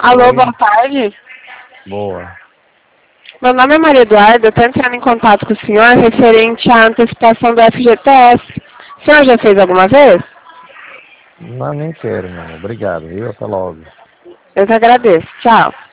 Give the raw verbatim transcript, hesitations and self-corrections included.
Alô, Oi? boa tarde. Boa. Meu nome é Maria Eduarda, eu estou entrando em contato com o senhor referente à antecipação do F G T S. O senhor já fez alguma vez? Não, nem quero, não. Obrigado, viu? Até logo. Eu que agradeço. Tchau.